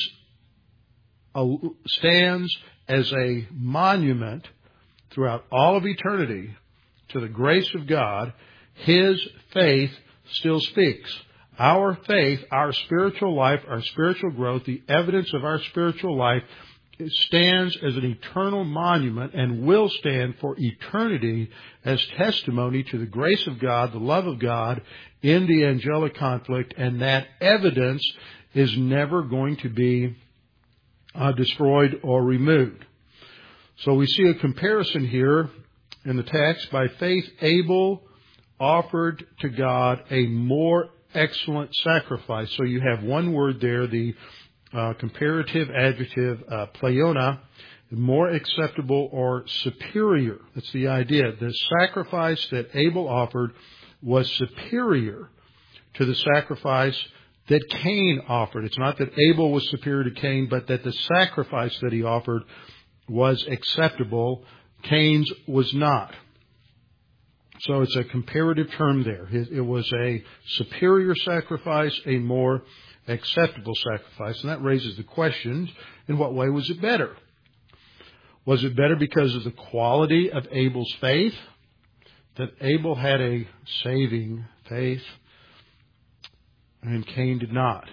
stands as a monument throughout all of eternity to the grace of God, his faith still speaks. Our faith, our spiritual life, our spiritual growth, the evidence of our spiritual life, it stands as an eternal monument and will stand for eternity as testimony to the grace of God, the love of God in the angelic conflict, and that evidence is never going to be Uh, destroyed or removed. So we see a comparison here in the text. By faith, Abel offered to God a more excellent sacrifice. So you have one word there, the uh, comparative adjective uh, pleiona, more acceptable or superior. That's the idea. The sacrifice that Abel offered was superior to the sacrifice that Cain offered. It's not that Abel was superior to Cain, but that the sacrifice that he offered was acceptable. Cain's was not. So it's a comparative term there. It was a superior sacrifice, a more acceptable sacrifice. And that raises the question, in what way was it better? Was it better because of the quality of Abel's faith? That Abel had a saving faith and Cain did not?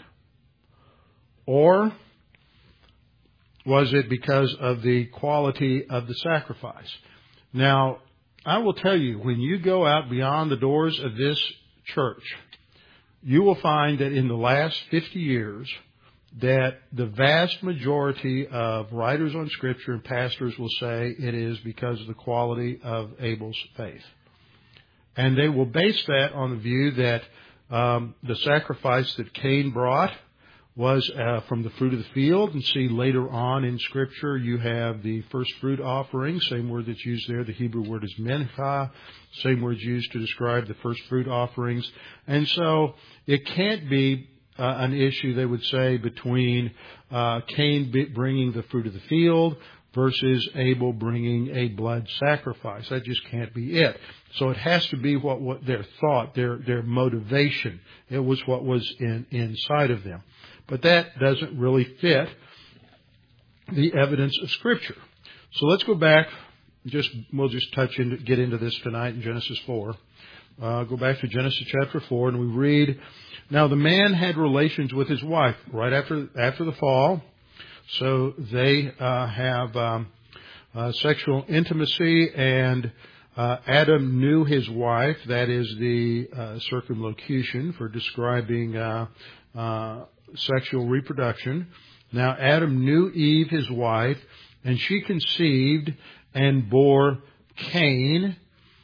Or was it because of the quality of the sacrifice? Now, I will tell you, when you go out beyond the doors of this church, you will find that in the last fifty years, that the vast majority of writers on Scripture and pastors will say it is because of the quality of Abel's faith. And they will base that on the view that Um, the sacrifice that Cain brought was uh, from the fruit of the field. And see, later on in Scripture, you have the first fruit offering, same word that's used there. The Hebrew word is mincha, same word used to describe the first fruit offerings. And so it can't be uh, an issue, they would say, between uh, Cain bringing the fruit of the field versus Abel bringing a blood sacrifice. That just can't be it. So it has to be what, what their thought, their their motivation. It was what was in, inside of them. But that doesn't really fit the evidence of Scripture. So let's go back. Just we'll just touch into get into this tonight in Genesis four. Uh, go back to Genesis chapter four, and we read, "Now the man had relations with his wife right after after the fall, so they uh, have um, uh, sexual intimacy, and uh, Adam knew his wife." That is the uh, circumlocution for describing uh, uh, sexual reproduction. "Now Adam knew Eve, his wife, and she conceived and bore Cain.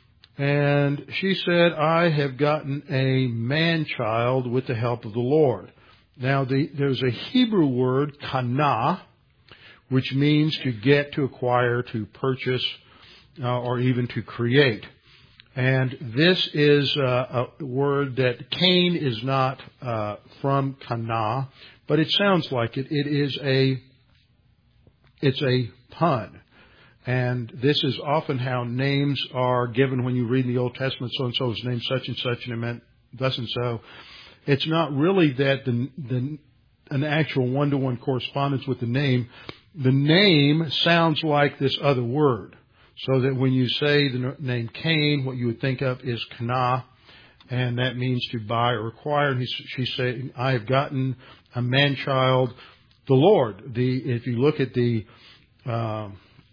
And she said, I have gotten a man-child with the help of the Lord." Now, the, there's a Hebrew word, kana, which means to get, to acquire, to purchase, uh, or even to create. And this is uh, a word that Cain is not uh, from kana, but it sounds like it. It is a, it's a pun. And this is often how names are given when you read in the Old Testament. So-and-so is named such and such, and it meant thus and so. It's not really that the, the, an actual one-to-one correspondence with the name. The name sounds like this other word. So that when you say the name Cain, what you would think of is kana, and that means to buy or acquire. And he's, she's saying, I have gotten a man-child, the Lord. The, if you look at the uh,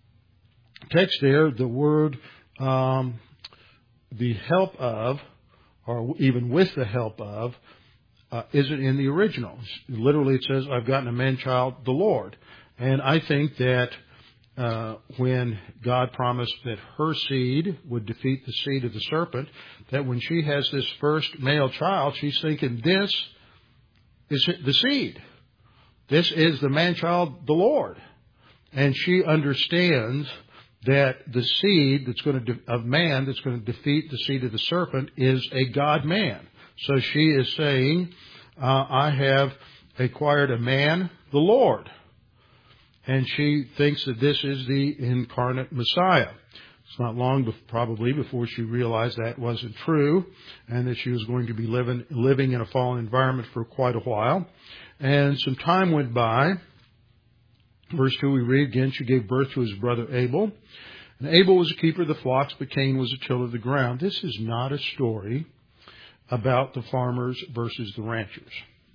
text there, the word um, the help of, or even with the help of, uh, isn't in the original. Literally it says, I've gotten a man-child, the Lord. And I think that uh, when God promised that her seed would defeat the seed of the serpent, that when she has this first male child, she's thinking, this is the seed. This is the man-child, the Lord. And she understands that the seed that's going to de- of man that's going to defeat the seed of the serpent is a God-man. So she is saying, uh, I have acquired a man, the Lord. And she thinks that this is the incarnate Messiah. It's not long, bef- probably, before she realized that wasn't true, and that she was going to be living living in a fallen environment for quite a while. And some time went by. Verse two, we read again, she gave birth to his brother Abel. And Abel was a keeper of the flocks, but Cain was a tiller of the ground. This is not a story about the farmers versus the ranchers.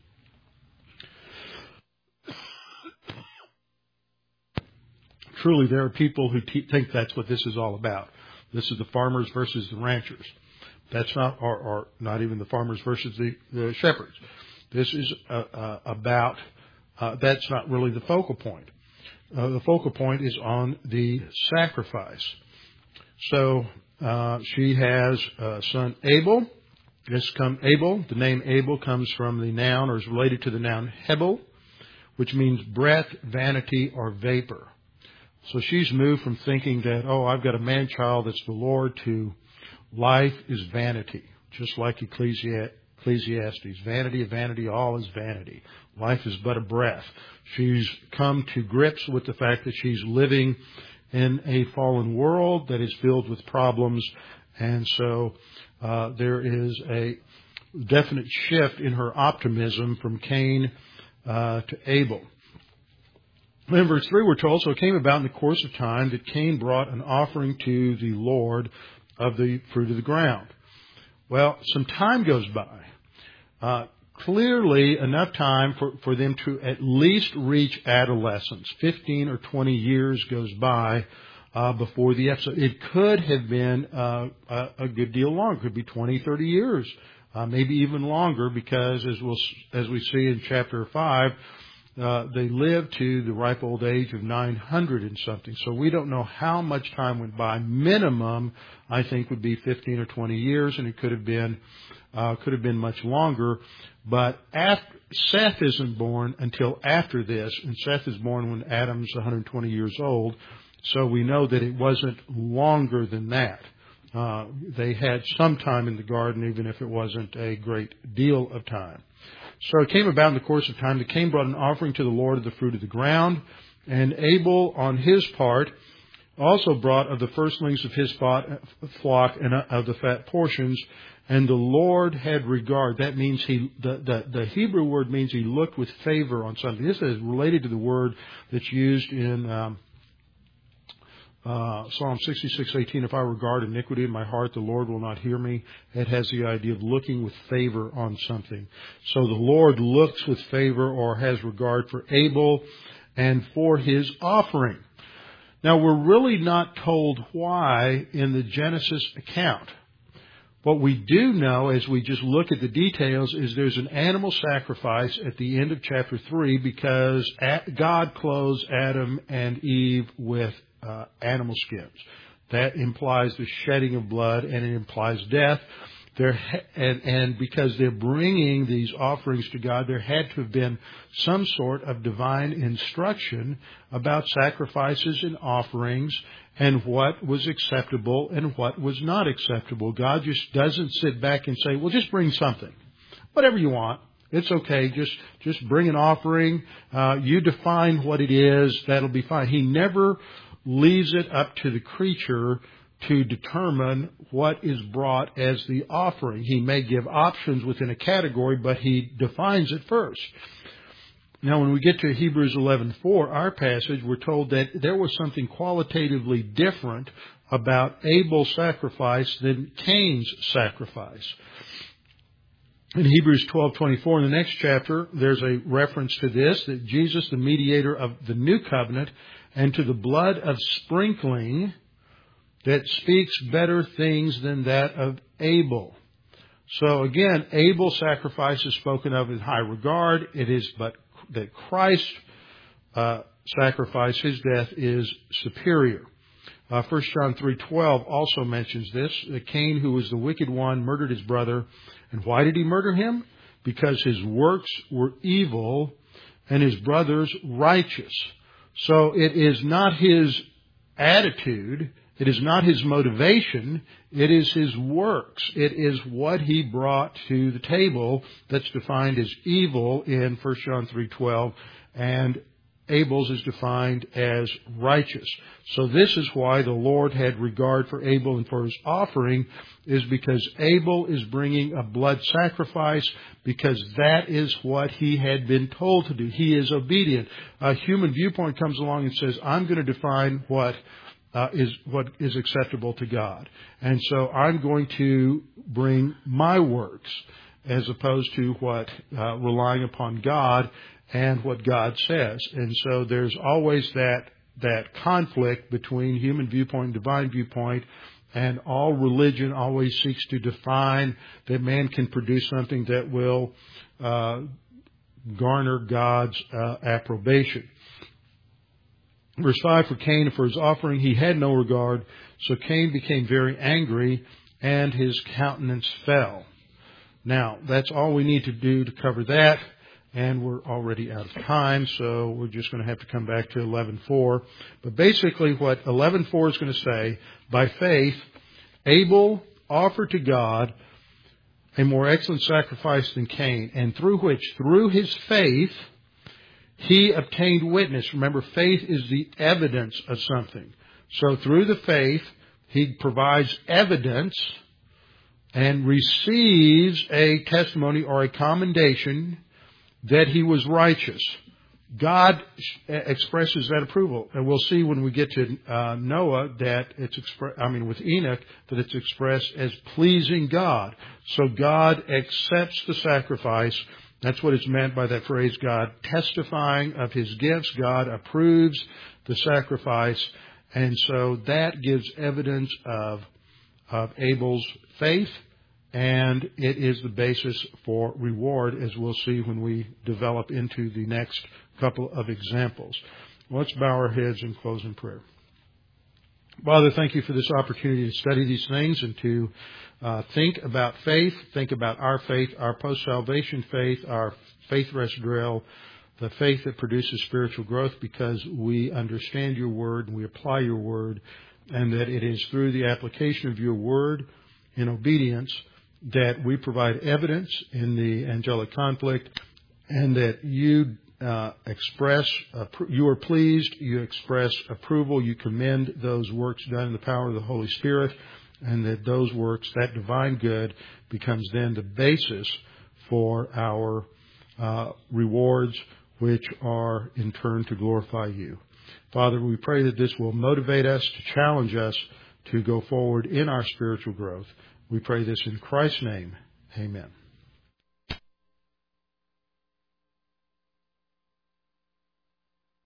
Truly, there are people who te- think that's what this is all about. This is the farmers versus the ranchers. That's not, or, or not even the farmers versus the, the shepherds. This is uh, uh, about, uh, that's not really the focal point. Uh, the focal point is on the sacrifice. So uh, she has a son Abel. This come Abel. The name Abel comes from the noun, or is related to the noun Hebel, which means breath, vanity, or vapor. So she's moved from thinking that, oh, I've got a man-child that's the Lord, to life is vanity, just like Ecclesiastes. Ecclesiastes. Vanity of vanity, all is vanity. Life is but a breath. She's come to grips with the fact that she's living in a fallen world that is filled with problems. And so uh, there is a definite shift in her optimism from Cain uh, to Abel. In verse three, we're told, so it came about in the course of time that Cain brought an offering to the Lord of the fruit of the ground. Well, some time goes by. Uh, clearly enough time for, for them to at least reach adolescence. Fifteen or twenty years goes by uh, before the episode. It could have been uh, a, a good deal longer. It could be twenty, thirty years, uh, maybe even longer, because as we'll as we see in chapter five, uh, they lived to the ripe old age of nine hundred and something. So we don't know how much time went by. Minimum, I think, would be fifteen or twenty years, and it could have been uh, could have been much longer. But after, Seth isn't born until after this, and Seth is born when Adam's one hundred twenty years old. So we know that it wasn't longer than that. Uh, they had some time in the garden, even if it wasn't a great deal of time. So it came about in the course of time that Cain brought an offering to the Lord of the fruit of the ground, and Abel, on his part, also brought of the firstlings of his flock and of the fat portions. And the Lord had regard. That means he, the, the, the Hebrew word means he looked with favor on something. This is related to the word that's used in um, Uh, Psalm sixty-six eighteen, if I regard iniquity in my heart, the Lord will not hear me. It has the idea of looking with favor on something. So the Lord looks with favor or has regard for Abel and for his offering. Now, we're really not told why in the Genesis account. What we do know, as we just look at the details, is there's an animal sacrifice at the end of chapter three because God clothes Adam and Eve with uh, animal skins. That implies the shedding of blood, and it implies death. There ha- and, and because they're bringing these offerings to God, there had to have been some sort of divine instruction about sacrifices and offerings and what was acceptable and what was not acceptable. God just doesn't sit back and say, well, just bring something. Whatever you want. It's okay. Just, just bring an offering. Uh, you define what it is. That'll be fine. He never leaves it up to the creature to determine what is brought as the offering. He may give options within a category, but he defines it first. Now, when we get to Hebrews eleven four, our passage, we're told that there was something qualitatively different about Abel's sacrifice than Cain's sacrifice. In Hebrews twelve twenty-four, in the next chapter, there's a reference to this, that Jesus, the mediator of the new covenant, and to the blood of sprinkling that speaks better things than that of Abel. So again, Abel's sacrifice is spoken of in high regard. It is but that Christ's uh, sacrifice, his death, is superior. Uh, First John three twelve also mentions this. That Cain, who was the wicked one, murdered his brother. And why did he murder him? Because his works were evil and his brother's righteous. So it is not his attitude. It is not his motivation. It is his works. It is what he brought to the table that's defined as evil in First John three twelve, and Abel's is defined as righteous. So this is why the Lord had regard for Abel and for his offering, is because Abel is bringing a blood sacrifice, because that is what he had been told to do. He is obedient. A human viewpoint comes along and says, I'm going to define what Uh, is what is acceptable to God. And so I'm going to bring my works as opposed to what, uh, relying upon God and what God says. And so there's always that, that conflict between human viewpoint and divine viewpoint, and all religion always seeks to define that man can produce something that will, uh, garner God's, uh, approbation. Verse five, for Cain, for his offering, he had no regard. So Cain became very angry, and his countenance fell. Now, that's all we need to do to cover that, and we're already out of time, so we're just going to have to come back to eleven four. But basically what eleven four is going to say, by faith, Abel offered to God a more excellent sacrifice than Cain, and through which, through his faith, he obtained witness. Remember, faith is the evidence of something. So through the faith, he provides evidence and receives a testimony or a commendation that he was righteous. God expresses that approval. And we'll see when we get to uh, Noah that it's expressed, I mean with Enoch, that it's expressed as pleasing God. So God accepts the sacrifice. That's what is meant by that phrase, God testifying of his gifts. God approves the sacrifice. And so that gives evidence of, of Abel's faith, and it is the basis for reward, as we'll see when we develop into the next couple of examples. Let's bow our heads and close in prayer. Father, thank you for this opportunity to study these things and to uh, think about faith, think about our faith, our post-salvation faith, our faith rest drill, the faith that produces spiritual growth, because we understand your word and we apply your word, and that it is through the application of your word in obedience that we provide evidence in the angelic conflict, and that you Uh, express, uh, you are pleased, you express approval, you commend those works done in the power of the Holy Spirit, and that those works, that divine good, becomes then the basis for our uh, rewards, which are in turn to glorify you. Father, we pray that this will motivate us, to challenge us to go forward in our spiritual growth. We pray this in Christ's name. Amen.